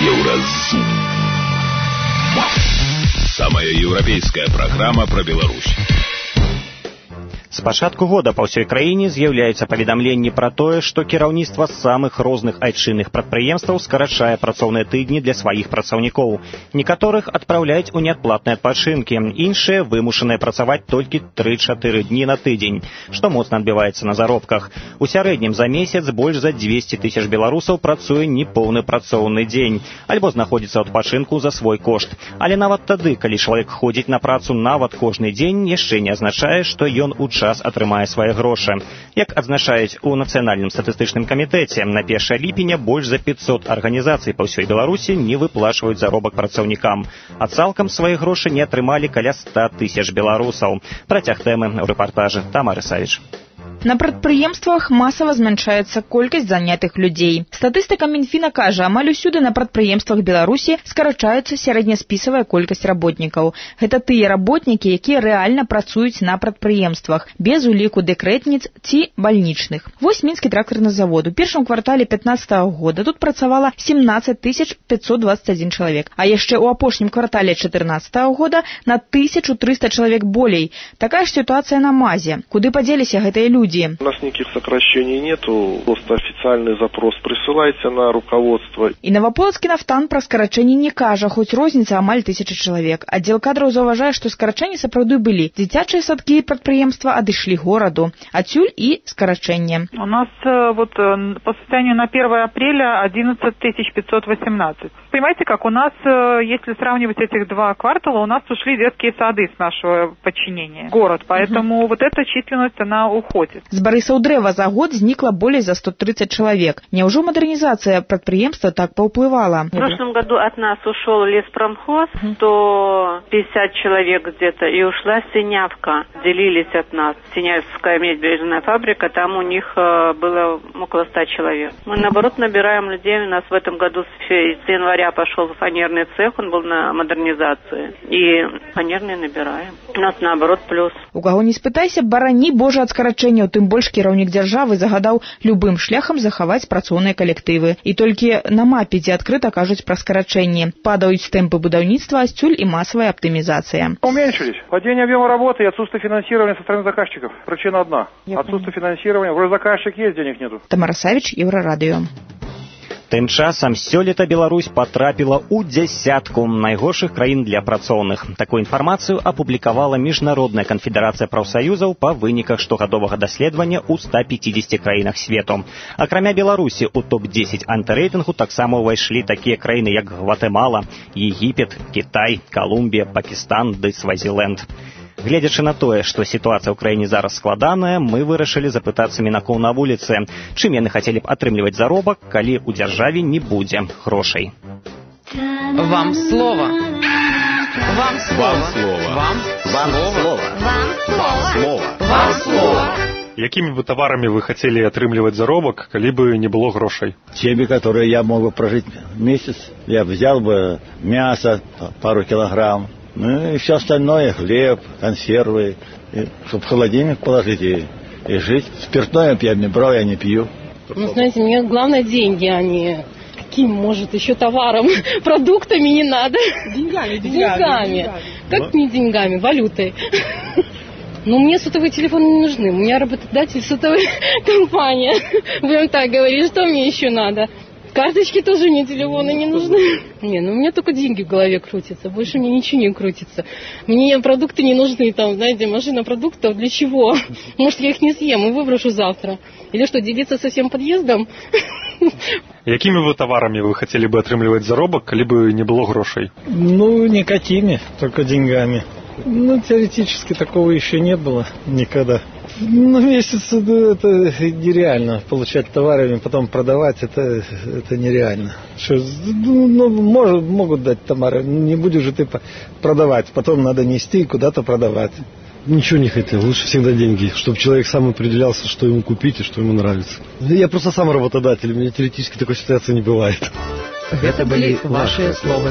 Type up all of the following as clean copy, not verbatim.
Еўразум. Самая еўрапейская праграма пра Беларусь. С пачатку года па ўсёй краіне з'яўляюцца паведамленні пра тое, што кіраўніцтва самых розных айчынных прадпрыемстваў скарачае працоўныя тыдні для сваіх працаўнікоў. Некаторых адпраўляюць у неадплатныя адпачынкі, іншыя вымушаныя працаваць толькі 3-4 дні на тыдзень, што моцна адбіваецца на заробках. У сярэднім за месяц больш за 200 000 беларусаў працуе непоўны працоўны дзень, альбо знаходзіцца ў адпачынку за свой кошт. Але нават тады, калі чалавек ходзіць на працу нават кожны дзень, яшчэ не азначае, што ён у час атрымае свае грошы. Як адзначаюць у Нацыянальным статыстычным камітэце, на 1 ліпеня больш за 500 арганізацый па ўсёй Беларусі не выплачваюць заробак працаўнікам, а цалкам свае грошы не атрымалі каля 100 000 беларусаў. Працяг тэмы ў рэпартажы Тамары Савіч. На прадпрыемствах масава змяншаецца колькасць занятых людзей. Статыстыка Мінфіна кажа, амаль усюды на прадпрыемствах Беларусі скарачаецца сярэдняспісавая колькасць работнікаў. Гэта тыя работнікі, якія рэальна працуюць на прадпрыемствах, без уліку дэкрэтніц ці бальнічных. Вось Мінскі трактарны завод. У першым квартале 2015 года тут працавала 17 521 чалавек, а яшчэ ў апошнім квартале 2014 года на 1300 чалавек болей. Такая ж сітуацыя на МАЗе. Куды падзеліся гэтыя люди? У нас никаких сокращений нету, просто официальный запрос присылайте на руководство. И Новополоцкі нафтан про скарачэнні не кажа, хоць розніца амаль 1000 чалавек. Аддзел кадраў заўважае, што скарачэнні сапраўды былі. Дзіцячыя садкі і прадпрыемства адышлі гораду. Адсюль і скарачэнне. У нас вот по состоянию на 1 апреля 11 518. Понимаете, как у нас, если сравнивать этих два квартала, у нас ушли детские сады с нашего подчинения. Город, поэтому вот эта численность, она уходит. З Барысаўдрэва за год знікла болей за 130 чалавек. Няўжо мадэрнізацыя прадпрыемства так паўплывала? В прошлом году от нас ушел леспромхоз, 150 человек где-то, и ушла Синявка. Делились от нас. Синявская медвежная фабрика, там у них было около 100 человек. Мы, наоборот, набираем людей. У нас в этом году с января пошел фанерный цех, он был на модернизации. И фанерный набираем. У нас, наоборот, плюс. У каго не спытайся, барані Божа ад скарачэнняў, тым больш кіраўнік дзяржавы загадаў любым шляхам захаваць працоўныя калектывы. І толькі на мапе, дзе адкрыта кажуць пра скарачэнні. Падаюць тэмпы будаўніцтва, адсюль і масавая аптымізацыя. Уменьшились. Падение объема работы и отсутствие финансирования со стороны заказчиков. Причина одна. Отсутствие финансирования. Вроде заказчик есть, денег нету. Тамара Савіч, Еўрарадыё. Тым часам сёлета Беларусь патрапіла ў дзясятку найгоршых краін для працоўных. Такую інфармацыю апублікавала Міжнародная канфедэрацыя прафсаюзаў па выніках штогадовага даследавання ў 150 краінах свету. Акрамя Беларусі ў топ-10 антырэйтынгу таксама ўвайшлі такія краіны, як Гватэмала, Егіпет, Кітай, Калумбія, Пакістан ды Свазіленд. Гледзячы на тое, што сітуацыя ў краіне зараз складаная, мы вырашылі запытацца мінакоў на вуліцы, чым яны хацелі б атрымліваць заробак, калі ў дзяржаве не будзе грошай. Вам слова. Вам слова. Вам слова. Вам слова. Вам слова. Якімі бы таварамі вы хацелі атрымліваць заробак, калі бы не было грошай? Теми, которые я мог бы прожить месяц, я взял бы мясо, пару килограмм, ну и все остальное, хлеб, консервы, чтобы в холодильник положить и жить. Спиртное я не брал, я не пью. Ну, знаете, мне главное деньги, а не каким, может, еще товаром, продуктами не надо. Деньгами. Как не деньгами, валютой. Но мне сотовые телефоны не нужны. У меня работодатель сотовая компания. Будем так говорить, что мне еще надо? Карточки тоже мне телефоны не нужны. Не, ну у меня только деньги в голове крутятся. Больше мне ничего не крутится. Мне продукты не нужны. Там, знаете, машина продуктов для чего? Может, я их не съем и выброшу завтра. Или что, делиться со всем подъездом? Якімі вы таварамі вы хацелі бы атрымліваць заробак, калі бы не было грошай? Ну, никакими, только деньгами. Ну, теоретически такого еще не было никогда. Ну, месяц это нереально. Получать товарами, потом продавать, это нереально. Что, ну, могут дать товары, не будешь же ты продавать. Потом надо нести и куда-то продавать. Ничего не хотел, лучше всегда деньги, чтобы человек сам определялся, что ему купить и что ему нравится. Я просто сам работодатель, у меня теоретически такой ситуации не бывает. Это были ваши слова.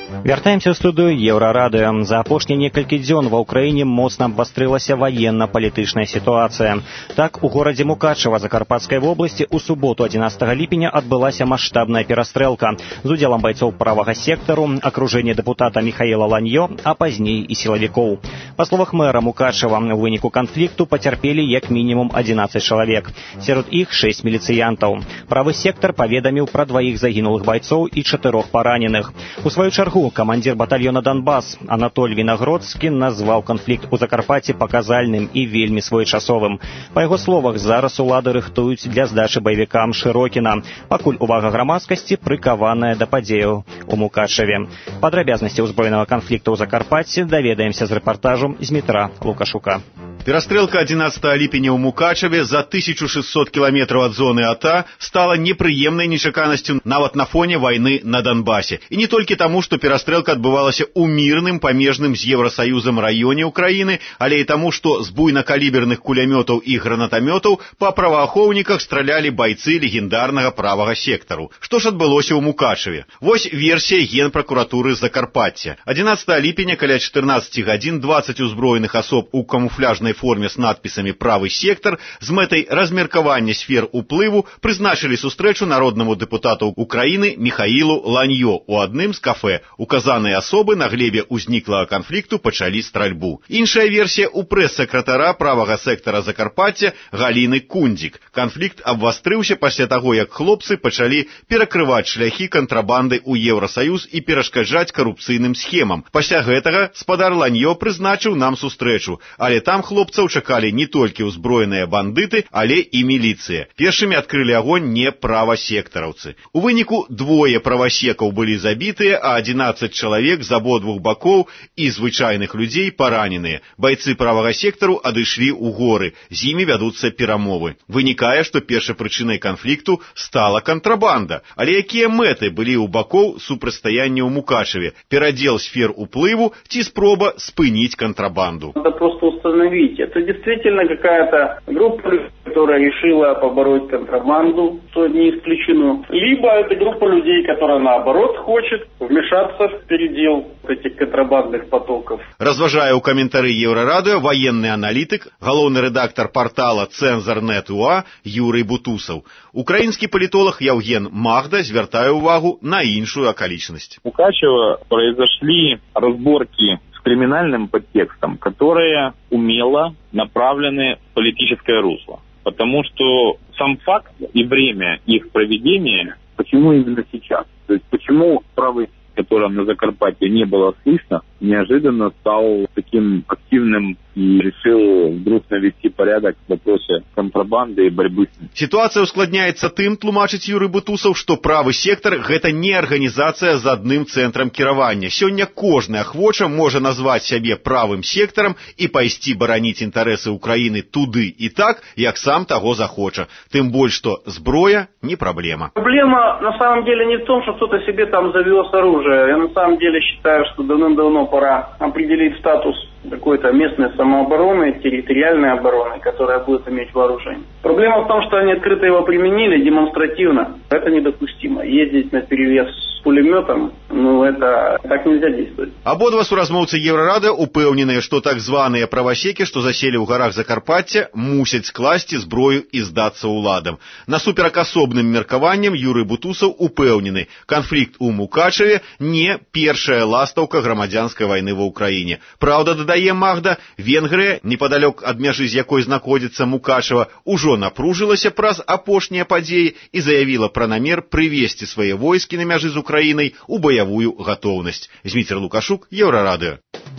Вяртаемся ў студыю Еўрарадыё. За апошнія некалькі дзён ва ўкраіне моцна абвастрылася ваенна-палітычная сітуацыя. Так, у горадзе Мукачева Закарпатскай вобласці ў суботу 11 ліпеня адбылася маштабная перастрэлка з удзелам байцоў правага сектару, акружэння дэпутата Міхаіла Ланьё, а пазней і сілавікоў. Па словах мэра Мукачева, у выніку канфлікту пацярпелі як мінімум 11 чалавек. Сярод іх 6 міліцыянтаў. Правы сектар паведаміў пра 2 загінулых байцоў і 4 параненых. У сваю чаргу камандзір батальёна Донбас Анатоль Вінагродскі назваў канфлікт у Закарпатці паказальным і вельмі своечасовым. Па яго словах, зараз улады рыхтуюць для здачы баевікам Шырокіна, пакуль увага грамадскасці прыкаваная да падзеяў у Мукачеве. Падрабязнасці ўзброенага канфлікту ў Закарпатці даведаемся з рэпартажу Змітра Лукашука. Перастрэлка 11 ліпеня ў Мукачеве за 1600 кіламетраў ад зоны АТА стала непрыемнай нечаканасцю нават на фоне вайны на Донбасе. І не толькі таму, што перастрэлка адбывалася ў мірным, памежным з Еўрасаюзам раёне ўкраіны, але і таму, што з буйнакаліберных кулямётаў і гранатамётаў па праваахоўніках стралялі байцы легендарнага правага сектару. Што ж адбылося ў Мукачеве? Вось версія Генпракуратуры Закарпаття. 11 ліпеня каля 14 гадзін 20 узброеных асоб у камуфляжнай форме з надпісамі «Правы сектар» з мэтай размеркавання сфер уплыву прызначылі сустрэчу народнаму дэпутату Украіны Міхаілу Ланьё у адным з кафэ. Указаныя асобы на глебе ўзніклага канфлікту пачалі стральбу. Іншая версія ў прэс-сакратара правага сектара Закарпаття Галіны Кундзік. Канфлікт абвастрыўся пасля таго, як хлопцы пачалі перакрываць шляхі кантрабанды ў Еўрасаюз і перашкаджаць карупцыйным схемам. Пасля гэтага спадар Ланьё прызначыў нам сустрэчу, але там хлопцаў чакалі не толькі ўзброеныя бандыты, але і міліцыя. Першымі адкрылі агонь не правасектараўцы. У выніку 2 правасекаў былі забітыя, а 11 чалавек з абодвух бакоў і звычайных людзей параненыя. Байцы правага сектару адышлі ў горы, з імі вядуцца перамовы. Вынікае, што першапрычынай канфлікту стала кантрабанда. Але якія мэты былі ў бакоў супрацьстаяння ў Мукачеве? Перадзел сфер уплыву ці спроба спыніць кантрабанду? Надо просто установить, это действительно какая-то группа, которая решила побороть контрабанду, что не исключено. Либо это группа людей, которая наоборот хочет вмешаться в передел этих контрабандных потоков. Разважае ў каментары Еўрарадыё военный аналітык, галоўны рэдактар портала Цензор.нет.ua Юрый Бутусаў. Украінскі палітолог Яўген Магда звяртае ўвагу на іншую акалічнасць. У Мукачево произошли разборки с криминальным подтекстом, которые умело направлены в политическое русло. Потому что сам факт и время их проведения, почему именно сейчас? То есть почему правый, которым на Закарпатье не было слышно, неожиданно стал таким активным и решил вдруг навести порядок в вопросе контрабанды и борьбы с ним. Ситуация ускладняется тым, тлумачыць Юрый Бутусаў, што правы сектар – гэта не арганізацыя з адным цэнтрам кіравання. Сёння кожны ахвоча можа назваць сябе правым сектарам і пайсці бараніць інтарэсы Украіны туды і так, як сам таго захоча. Тым больш, што зброя не праблема. Проблема на самом деле не в том, что кто-то себе там завез оружие. Я на самом деле считаю, что давным-давно пора определить статус какой-то местной самообороны, территориальной обороны, которая будет иметь вооружение. Проблема в том, что они открыто его применили демонстративно. Это недопустимо. Ездить наперевес с пулеметом, это так нельзя действовать. Абодва суразмоўцы Еўрарадыё упэўненыя, што так званыя правасекі, што заселі ў гарах Закарпаття, мусяць скласці зброю і здацца ўладам. Насуперак асобным меркаванням Юрый Бутусаў упэўнены, канфлікт у Мукачеве не першая ластаўка грамадзянскай вайны ва ўкраіне. Праўда, дадае Магда, Венгрыя, непадалёк ад мяжы, з якой знаходзіцца Мукачева, ужо напружылася праз апошнія падзеі і заявіла пра намер прывесці свае войскі на мяжы з Украінай у баявую гатоўнасць. Зміцер Лукашук, Еўрарадыё.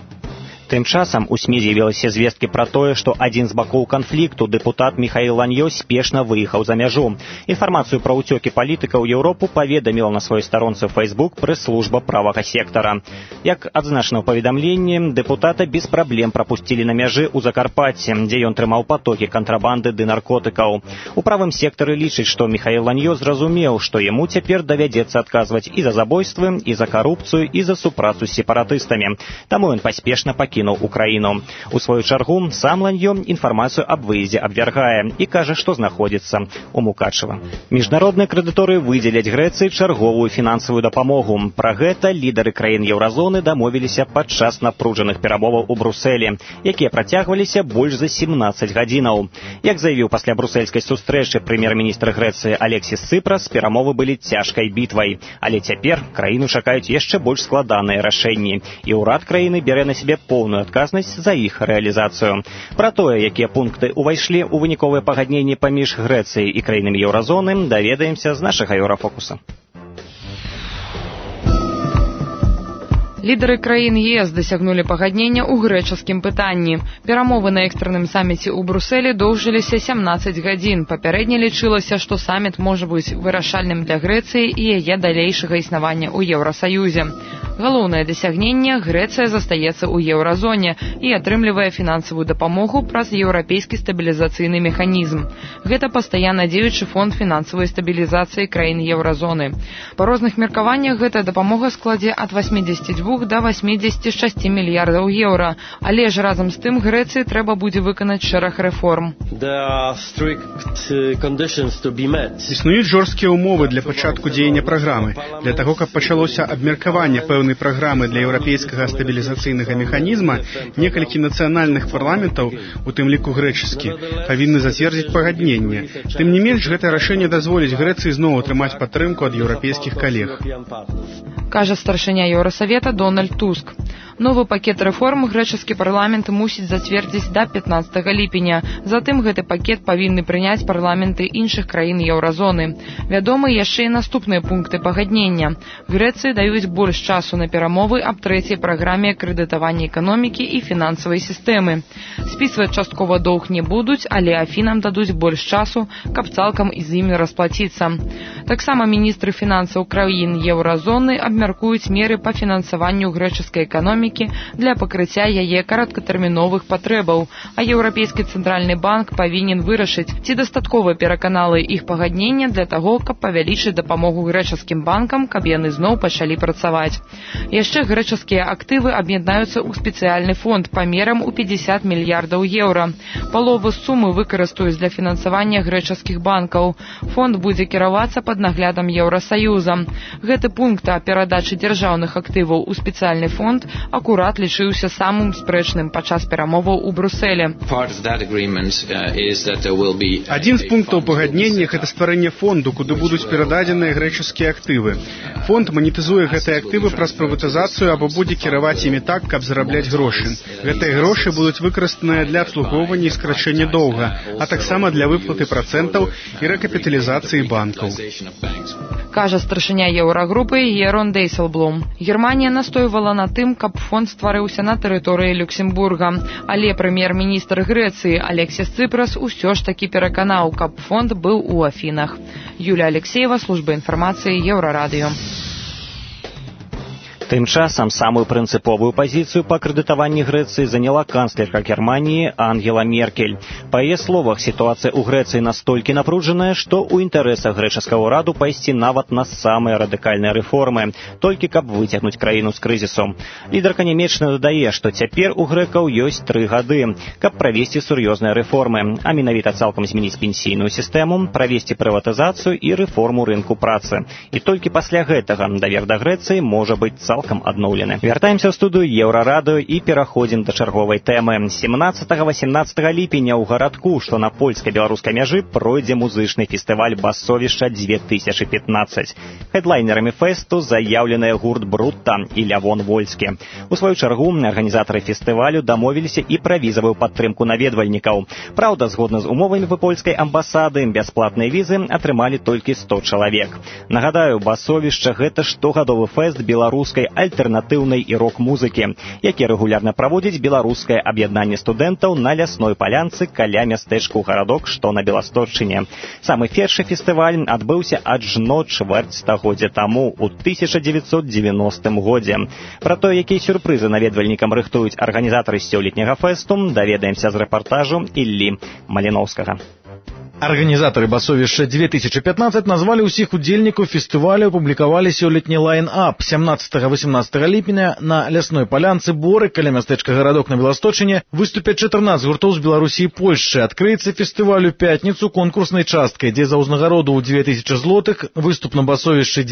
Тым часам у СМІ з'явіліся звесткі пра тое, што адзін з бакоў канфлікту, дэпутат Міхаіл Ланьё, спешна выехаў за мяжу. Інфармацыю пра ўцёкі палітыка ў Еўропу паведаміла на сваёй старонцы ў Facebook прэс-служба правага сектара. Як адзначана ў паведамленні, дэпутата без праблем прапусцілі на мяжы ў Закарпатці, дзе ён трымаў патокі кантрабанды ды наркотыкаў. У правым сектары лічыць, што Міхаіл Ланьё зразумеў, што яму цяпер давядзецца адказваць і за забойствы, і за карупцыю, і за супрацу з сепаратыстамі. Таму ён паспешна пакінуў пакінуў Украіну. У сваю чаргу сам Ланьё інфармацыю аб выездзе абвяргае і кажа, што знаходзіцца ў Мукачева. Міжнародныя крэдыторы выдзеляць Грэцыі чарговую фінансавую дапамогу. Пра гэта лідары краін еўразоны дамовіліся падчас напружаных перамоваў у Брусэлі, якія працягваліся больш за 17 гадзінаў. Як заявіў пасля брусельскай сустрэчы прэм'ер-міністр Грэцыі Алексіс Ципрас, перамовы былі цяжкай бітвай. Але цяпер краіну чакаюць яшчэ больш складаныя рашэнні, і ўрад краіны бярэ на сябе поўную адказнасць за іх рэалізацыю. Пра тое, якія пункты ўвайшлі ў выніковыя пагадненні паміж Грэцыяй і краінамі еўразоны, даведаемся з нашага еўрафокуса. Лідары краін ЕС дасягнулі пагаднення ў грэчаскім пытанні. Перамовы на экстранным саміце ў Брусэлі доўжыліся 17 гадзін. Папярэдне лічылася, што саміт можа быць вырашальным для Грэцыі і яе далейшага існавання ў Еўрасаюзе. Галоўнае дасягненне – Грэцыя застаецца ў еўразоне і атрымлівае фінансавую дапамогу праз еўрапейскі стабілізацыйны механізм. Гэта пастаянна дзеючы фонд фінансавай стабілізацыі краін еўразоны. Па розных меркаваннях гэтая дапамога складзе ад 82 до 86 мільярдаў еўра. Але ж разам з тым Грэцыі трэба будзе выканаць шэраг рэформ. Існуюць жорсткія ўмовы для пачатку дзеяння праграмы. Для таго, каб пачалося абмеркаванне пэўнай праграмы для еўрапейскага стабілізацыйнага механізма, некалькі нацыянальных парламентаў, у тым ліку грэчаскі, павінны зацвердзіць пагадненне. Тым не менш, гэтае рашэнне дазволіць Грэцыі зноў атрымаць падтрымку ад еўрапейскіх калег. Кажа старшыня Еўрасавета Дональд Туск. Новы пакет рэформ грэчаскі парламент мусіць зацвердзіць да 15 ліпеня. Затым гэты пакет павінны прыняць парламенты іншых краін еўразоны. Вядомы яшчэ і наступныя пункты пагаднення. Грэцыі даюць больш часу на перамовы аб трэцяй праграме крэдытавання эканомікі і фінансавай сістэмы. Спісваць часткова доўг не будуць, але Афінам дадуць больш часу, каб цалкам з імі расплаціцца. Таксама міністры фінансаў краін еўразоны абмяркуюць меры па фінансаванню грэчаскай эканомікі для пакрыцця яе кароткатэрміновых патрэбаў, а Еўрапейскі цэнтральны банк павінен вырашыць, ці дастаткова пераканалы іх пагаднення для таго, каб павялічыць дапамогу грэчаскім банкам, каб яны зноў пачалі працаваць. Яшчэ грэчаскія актывы аб'яднаюцца ў спецыяльны фонд памерам у 50 мільярдаў еўра. Палову сумы выкарыстаюць для фінансавання грэчаскіх банкаў. Фонд будзе кіравацца пад наглядам Еўрасаюза. Гэты пункт о перадачы дзяржаўных актываў у спецыяльны фонд акурат лічыўся самым спрэчным падчас перамоваў у Брусэлі. Адзін з пунктаў пагаднення – гэта стварэнне фонду, куды будуць перададзеныя грэчаскія актывы. Фонд манетызуе гэтыя актывы праз прыватызацыю або будзе кіраваць імі так, каб зарабляць грошы. Гэтыя грошы будуць выкарыстаныя для абслугоўвання і скарачэння доўга, а таксама для выплаты працэнтаў і рэкапіталізацыі банкаў. Кажа старшыня Еўрагрупы Ерон Дейселблум. Германія настойвала на тым, каб фонд стварыўся на тэрыторыі Люксембурга. Але прэм'ер-міністр Грэцыі Алексіс Ципрас усё ж такі пераканаў, каб фонд быў у Афінах. Юлія Алексеева, служба інфармацыі Еўрарадыё. Тым часам самую прынцыповую пазіцыю па крэдытаванні Грэцыі заняла канцлерка Германіі Ангела Меркель. Па яе словах, сітуацыя ў Грэцыі настолькі напружаная, што ў інтарэсах грэчаскага ўраду пайсці нават на самыя радыкальныя рэформы, толькі каб выцягнуць краіну з крызісу. Лідарка нямецчыны дадае, што цяпер у грэкаў ёсць 3 гады, каб правесці сур'ёзныя рэформы, а менавіта цалкам змяніць пенсійную сістэму, правесці прыватызацыю і рэформу рынку працы. І толькі пасля гэтага давер да Грэцыі можа быць цалкам адноўлены. Вяртаемся ў студыю Еўрарадыё і пераходзім да чарговай тэмы. 17-18 ліпеня ў гарадку, што на польска-беларускай мяжы, пройдзе музычны фестываль «Басовішча 2015». Хэдлайнерамі фэсту заяўленыя гурт «Брутта» і Лявон Вольскі. У сваю чаргу арганізатары фестывалю дамовіліся і пра візавую падтрымку наведвальнікаў. Праўда, згодна з умовамі польскай амбасады, бясплатныя візы атрымалі толькі 100 чалавек. Нагадаю, «Басовішча» — гэта штогадовы фэст беларускай альтэрнатыўнай і рок-музыкі, які рэгулярна праводзіць беларускае аб'яднанне студэнтаў на лясной палянцы каля мястэчку Гарадок, што на Беласточчыне. Самы першы фестываль адбыўся ажно чвэрць стагоддзя таму, у 1990 годзе. Пра то, якія сюрпрызы наведвальнікам рыхтуюць арганізатары сёлетняга фэсту, даведаемся з рэпартажу Іллі Маліноўскага. Арганізатары басовішча 2015 назвалі ўсіх удзельнікаў фестывалю, апублікавалі сёлетні лайн-ап. 17-18 ліпеня на лясной палянцы Боры, каля мястэчка Гарадок на Беласточыне, выступяць 14 гуртоў з Беларусі і Польшчы. Адкрыецца фестываль у пятніцу конкурснай часткай, дзе за ўзнагароду ў 2000 злотых, выступ на басовішчы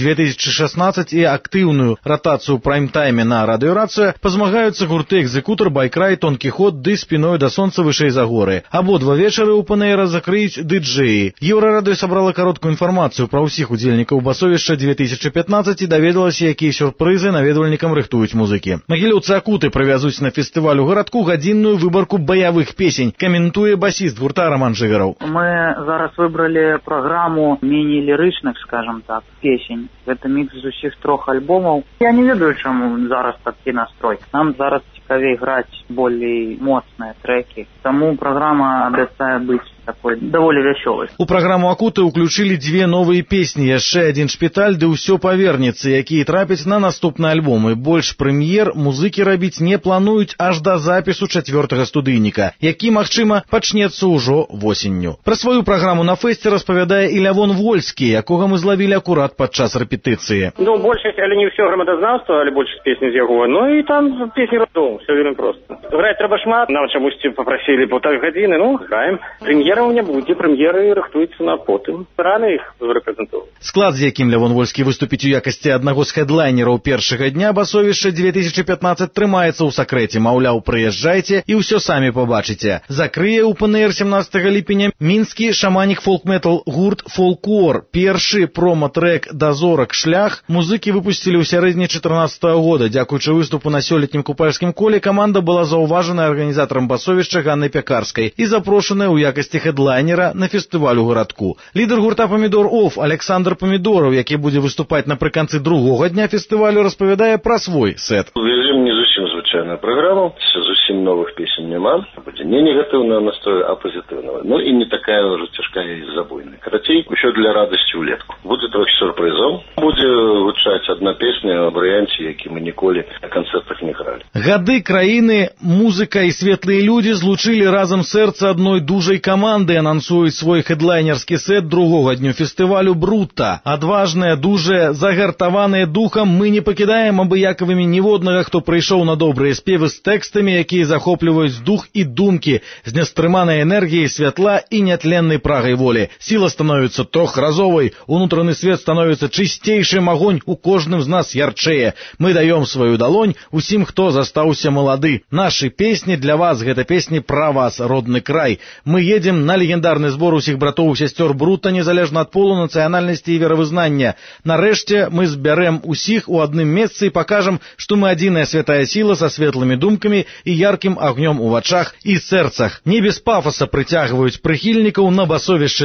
2016 і актыўную ратацыю прайм-тайме на радыёрацыю пазмагаюцца гурты «Экзекутор», «Байкрай», «Тонкі ход» ды «Спіною да сонца вышэй за горы. Абодва вечары ў ПНР закрыюць дыджэі. Еўрарадыё сабрала кароткую інфармацыю пра ўсіх удзельнікаў басовішча 2015 і даведалася, якія сюрпрызы наведвальнікам рыхтуюць музыкі. Магілёўцы Акуты правязуць на фестываль у гарадку гадзінную выбарку баявых песень, каментуе басіст гурта Роман Жыгараў. Мы зараз выбралі праграму меней лірычных, скажем так, песень. Гэта мікс з усіх трох альбомаў. Я не ведаю, чаму зараз такі настрой. Нам зараз цікавей граць болей моцныя трэкі. Таму праграма абяцае быць такой даволі вясёлай. У праграму Акуты ўключылі две новыя песні, яшчэ адзін шпіталь ды ўсё павернецца, якія трапяць на наступны альбом. І больш прэм'ер музыкі рабіць не плануюць аж да запісу 4-го студыйніка, які, магчыма, пачнецца ўжо восенню. Пра сваю праграму на фэсце распавядае і Лявон Вольскі, якога мы злавілі акурат падчас рэпетыцыі. Большасць, але не ўсё грамадазнаўства, але большасць песні з яго. І там песні радоў, все вельмі проста. Граць трэба шмат, нам чамусьці папрасілі паўтары гадзіны, граем. Прэм'ера у не будзе, прэм'еры рыхтуюцца на потым. Рана іх рэпрэзентоўваць. Склад, з якім Лявон Вольскі выступіць у якасці аднаго з хедлайнераў першага дня басовішча 2015 трымаецца ў сакрэце. Маўляў, прыязджайце і ўсё самі пабачыце. Закрые ў ПНР 17 ліпеня мінскі шаманік фолк-метал гурт «Фолкор». Першы промо-трэк «Дазорак шлях» музыкі выпусцілі ў сярэдзіне 14 года. Дзякуючы выступу на сёлетнім купальскім коле каманда была заўважана арганізатарам басовішча Ганнай Пякарскай і запрошаная ў якасці хедлайнера на фестываль у гарадку. Лідар гурта «Памідор Оф» Александр Памідораў, які будзе выступаць напрыканцы другога дня фестывалю, распавядае пра свой сет. Увезем не зусім звычайную праграму, зусім новых песень няма. Будзе не негатыўного настроя, а пазітыўного. І не такая ўжо цяжкая і забойная. Карацей, усё для радасці ўлетку. Будзе трохі сюрпрызаў. Будзе гучаць адна песня ў варыянце, які мы ніколі на канцэртах не гралі. Гады, краіны, музыка і светлыя людзі злучылі разам сэрца адной дужай каманды, анансуюць свой хедлайнерскі сет другога дню фестывалю «Брута». Адважныя, дужыя, загартаваныя духам, мы не пакідаем абыякавымі ніводнага, хто прыйшоў на добрыя спевы з тэкстамі, якія захопліваюць дух і думкі, з нястрыманай энергіяй святла і нятленнай прагай волі. Сіла становіцца трохразовай, унутраны свет становіцца чысцейшым, агонь у кожным з нас ярчэе. Мы даём сваю далонь усім, хто застаўся малады. Нашы песні для вас, гэта песні пра вас, родны край. Мы едем на легендарны збор усіх братоў і сясцёр Брута, незалежна ад полу, нацыянальнасці і веравызнання. Нарэшце мы збярэм усіх у адным месцы і пакажам, што мы адзіная святая сіла са светлымі думкамі і яркім агнём у вачах і сэрцах. Не без пафаса прыцягваюць прыхільнікаў на басовішча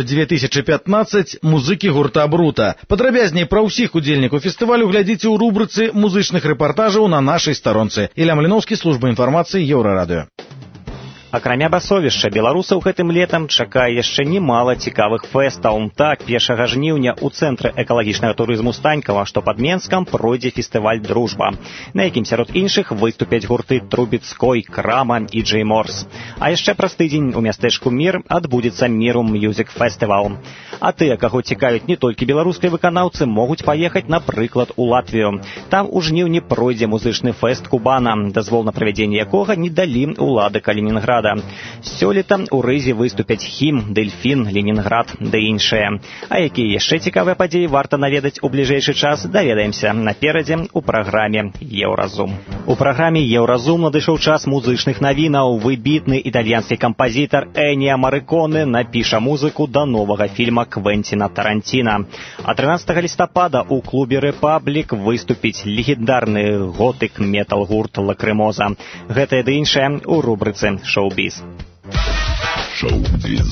2015 музыкі гурта Брута. Падрабязней пра ўсіх удзельнікаў фестывалю глядзіце ў рубрыцы музычных рэпартажаў на нашай старонцы. Ілля Маліноўскі, служба інфармацыі, Еўрарадыё. Акрамя басовішча, беларусаў гэтым летам чакае яшчэ немала цікавых фэстаў. Так, 1 жніўня ў цэнтры экалагічнага турызму Станькава, што пад Менскам, пройдзе фестываль «Дружба», на якім сярод іншых выступяць гурты «Трубецкой», «Крама» і «Джей Морс». А яшчэ праз тыдзень у мястэчку Мір адбудзецца «Міру Мьюзік Фестывал». А тыя, каго цікавяць не толькі беларускай выканаўцы, могуць паехаць, напрыклад, у Латвію. Там у жніўні пройдзе музычны фэст «Кубана», дазвол на правядзенне якога не далі ўлады Калінінграда. Сёлета ў рызе выступяць «Хім», «Дельфін», «Ленінград» ды іншыя. А якія яшчэ цікавыя падзеі варта наведаць у бліжэйшы час, даведаемся наперадзе ў праграме «Еўразум». У праграме «Еўразум» надышоў час музычных навінаў. Выбітны італьянскі кампазітар Эніа Марыконе напіша музыку да новага фільма Квенціна Таранціна. А 13 лістапада ў клубе «Рэпаблік» выступіць легендарны готык-метал гурт «Лакрымоза». Гэтае ды іншае ў рубрыцы «Шоу-біз». Шоу-біз.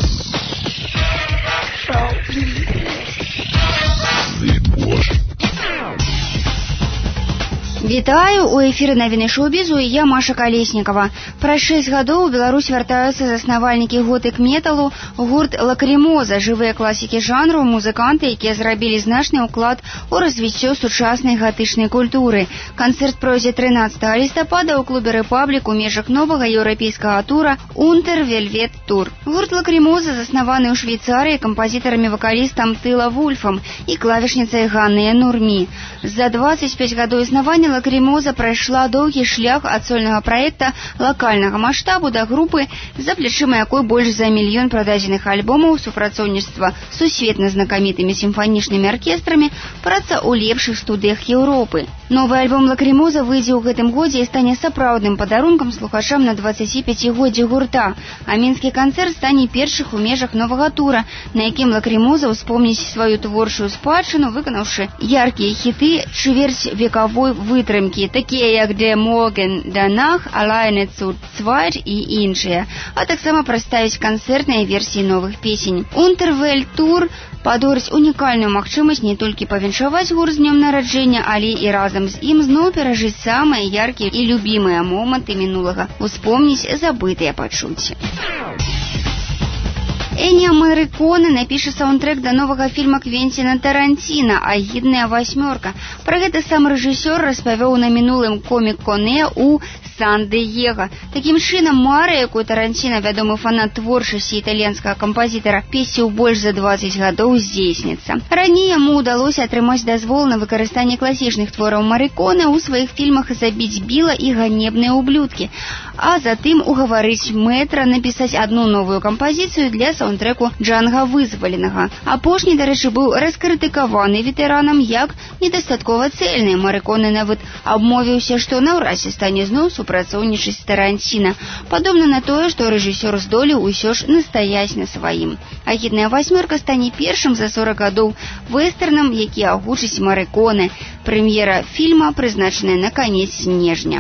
Вітаю, у эфіры навіны шоу-бізу і я Маша Калеснікова. Праз 6 гадоў у Беларусь вяртаюцца заснавальнікі готык-металу, гурт «Лакрымоза», жывыя класікі жанру, музыканты, якія зрабілі значны ўклад у развіццё сучаснай гатычнай культуры. Канцэрт пройдзе 13 лістапада ў клубе «Рэпаблік» у межах новага еўрапейскага тура «Унтер Вельвет Тур». Гурт «Лакрымоза» заснаваны ў Швейцарыі кампазітарамі-вакалістам Тыла Вульфам і клавішніцай Ганнай Нурмі. За 25 гадоў існавання «Лакрымоза» прайшла доўгі шлях ад сольнага праекта лакальнага маштабу да групы, за плечыма якой больш за 1 мільён прададзеных альбомаў, супрацоўніцтва з сусветна знакамітымі сімфанічнымі аркестрамі, праца ў лепшых студыях Еўропы. Новы альбом «Лакрымоза» выйдзе ў гэтым годзе і стане сапраўдным падарункам слухачам на 25-годдзе гурта. А мінскі канцэрт стане першым у межах новага тура, на якім «Лакрымоза» успомніць сваю творчую спадчыну, выканаўшы яркія хіты чвэрцьвекавой вытрымкі, такія як «Der Morgen danach», «Alleine zu zweit» і іншыя, а таксама прадставіць канцэртныя версіі новых песень. «Унтер Вельвет Тур» падорыць унікальную магчымасць не толькі павіншаваць гурт з днём нараджэння, але і разам з ім зноў перажыць самыя яркія і любімыя моманты мінулага, успомніць забытыя пачуцці. Эннио Морриконе напіша саундтрэк да новага фільма Квенціна Тарантіна «Агідная васьмёрка». Пра гэта сам рэжысёр распавёў на мінулым комік-коне ў Сан-Дыега. Такім чынам, мара, якую Тарантіна, вядомы фанат творчасці італьянскага кампазітара, песціў больш за 20 гадоў, здзейсніцца. Раней яму ўдалося атрымаць дазвол на выкарыстанне класічных твораў Морриконе ў сваіх фільмах «Забіць Біла» і «Ганебныя ублюдкі», а затым угаварыць мэтра напісаць адну новую кампазіцыю для саундтрэку «Джанга вызваленага». Апошні, дарэчы, быў раскрытыкаваны ветэранам як недастаткова цэльны. Морриконе нават абмовіўся, што наўрад ці стане зноў супрацоўнічаць з Тарантіна. Падобна на тое, што рэжысёр здолеў усё ж настаяць на сваім. «Агідная васьмёрка» стане першым за 40 гадоў вэстэрнам, які агучыць Морриконе. Прэм'ера фільма прызначаная на канец снежня.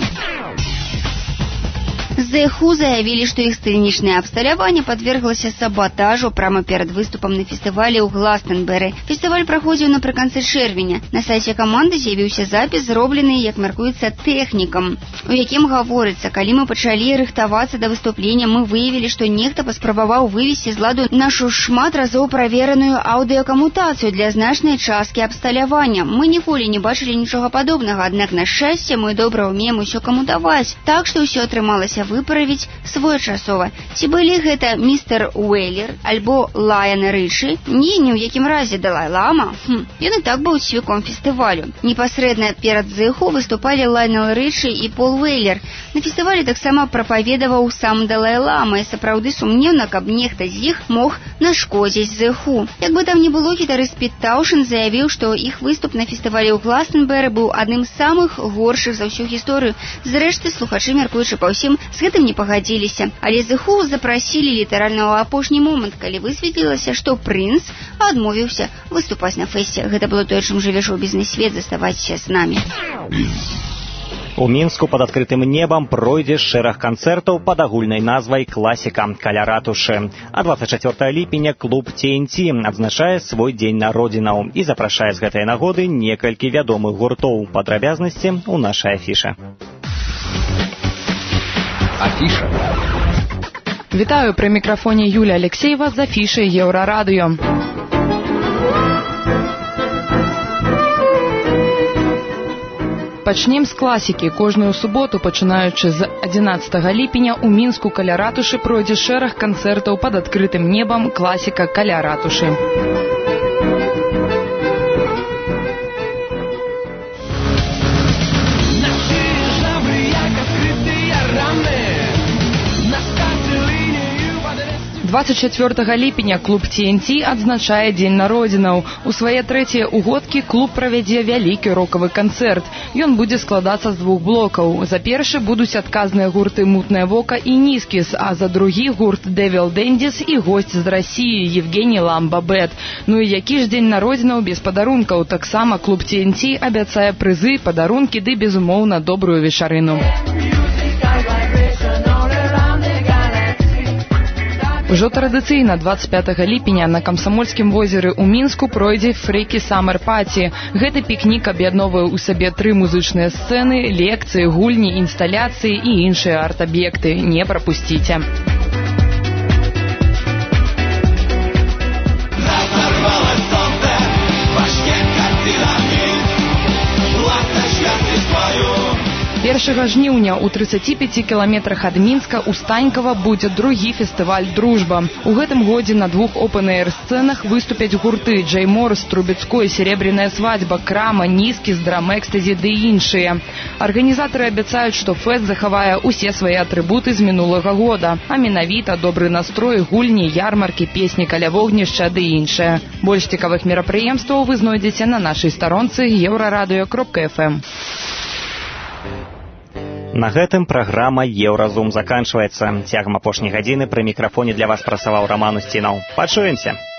The Who заявілі, што іх сцэнічнае абсталяванне падверглася саботажу прямо перад выступам на фестывалі ў Гластенберы. Фестываль праходзіў напрыканцы чэрвеня. На сайце каманды з'явіўся запіс, зроблены, як мяркуецца, тэхнікам, у якім гаворыцца: калі мы пачалі рыхтавацца да выступлення, мы выявілі, што нехта паспрабаваў вывесці з ладу нашу шмат разоў правераную аўдыёкамутацыю для значнай часткі абсталявання. Мы ніколі не бачылі нічога падобнага, аднак, на шчасце, мы добра ўмеем усё камутаваць, так што ўсё атрымалася выправіць своечасова. Ці былі гэта містер Уэйлер альбо Лайан Рычы? Ні ў якім разе Далай-Лама. Ён і так быў цвіком фестывалю. Непасрэдна перад The Who выступалі Лайнел Рычы і Пол Уэйлер. На фестывалі таксама прапаведаваў сам Далай-Лама, і сапраўды сумнеўна, каб нехта з іх мог нашкодзіць The Who. Як бы там ні было, гітарыст Піт Таушен заявіў, што іх выступ на фестывалі ў Гластенберы быў адным з самых горшых за ўсю гісторыю. Зрэшты, слухачы, мяркуючы па ўсім, з гэтым не пагадзіліся. Але The Who запрасілі літаральна ў апошні момант, калі высветлілася, што Прынц адмовіўся выступаць на фэсце. Гэта было тое, чым жыве шоу-бізнес-свет. Заставайцеся з намі. У Мінску пад адкрытым небам пройдзе шэраг канцэртаў пад агульнай назвай «Класіка каля ратушы». А 24 ліпеня клуб TNT адзначае свой дзень народзінаў і запрашае з гэтай нагоды некалькі вядомых гуртоў. Падрабязнасці ў нашай афіше. Афіша. Вітаю, пры мікрафоне Юлія Алексеева з афішай Еўрарадыё. Пачнем з класікі. Кожную суботу, пачынаючы з 11 ліпеня, у Мінску каля ратушы пройдзе шэраг канцэртаў пад адкрытым небам «Класіка каля ратушы». – 24 ліпеня клуб TNT адзначае дзень народзінаў. У свае трэція угодкі клуб правядзе вялікі рокавы канцэрт. Ён будзе складацца з 2 блокаў. За першы будуць адказныя гурты «Мутнае вока» і «Нізкіс», а за другі гурт «Devil Dandies» і госць з Расіі Евгений Ламба-Бет. Ну і які ж дзень народзінаў без падарункаў? Таксама клуб TNT абяцае прызы, падарункі ды, безумоўна, добрую вечарыну. Ужо традыцыйна 25 ліпеня на Камсамольскім возеры ў Мінску пройдзе Фрэкі Саммер Паці. Гэты пікнік аб'ядноўвае ў сабе 3 музычныя сцэны, лекцыі, гульні, інсталяцыі і іншыя арт-аб'екты. Не прапусціце. Першага жніўня ў 35 кіламетрах ад Мінска ў Станькава будзе другі фестываль «Дружба». У гэтым годзе на 2 опен-эйр-сцэнах выступяць гурты Джей Морс, Трубецкой, Серебряная свадьба, Крама, Нізкі, Драм Экстазі ды іншыя. Арганізатары абяцаюць, што фэст захавае ўсе свае атрыбуты з мінулага года, а менавіта добры настрой, гульні, ярмаркі, песні каля вогнішча ды іншае. Больш цікавых мерапрыемстваў вы знойдзеце на нашай старонцы euraradio.fm. На гэтым праграма «Еўразум» заканчваецца. Цягам апошняй гадзіны пры мікрафоне для вас працаваў Раман Устінаў. Пачуемся!